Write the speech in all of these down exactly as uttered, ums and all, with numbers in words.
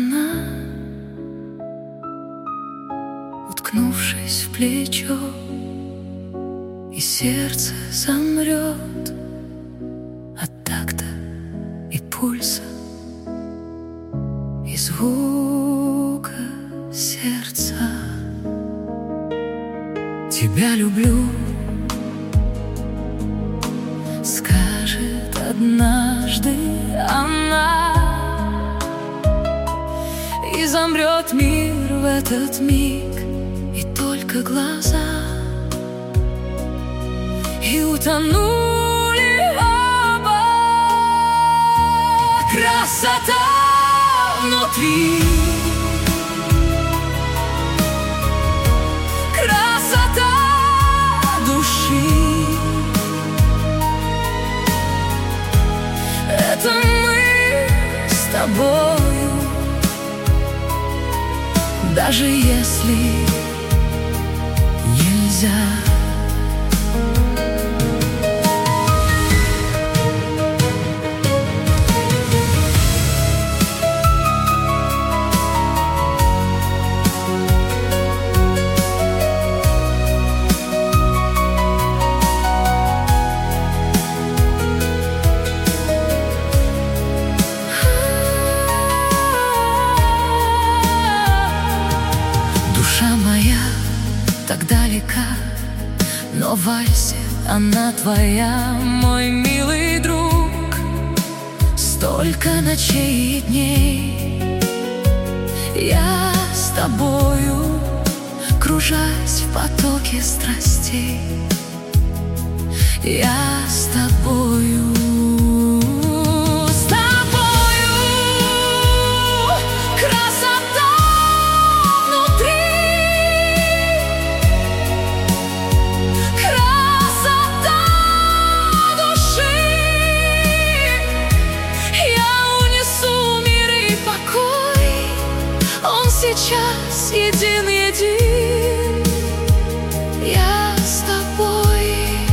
она, уткнувшись в плечо, и сердце замрет от такта и пульса, и звука сердца. Тебя люблю, скажет однажды она, и замрет мир в этот миг, и только глаза, и утонули оба. Красота внутри, красота души. Это мы с тобою, даже если нельзя. Душа моя так далека, но в вальсе она твоя, мой милый друг. Столько ночей и дней я с тобою, кружась в потоке страстей. Я с тобою, с тобою. Красота внутри, красота души. Я унесу мир и покой, он сейчас един-един. Я с тобой.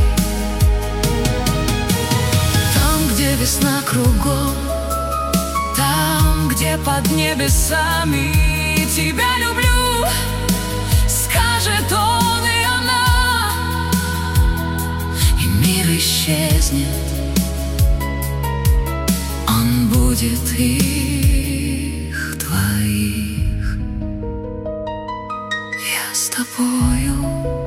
Весна кругом, там, где под небесами тебя люблю, скажет он и она, и мир исчезнет, он будет их двоих. Я с тобою,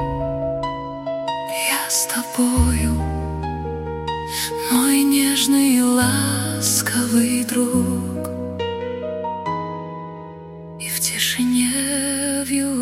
я с тобою, мой нежный и ласковый друг, и в тишине вью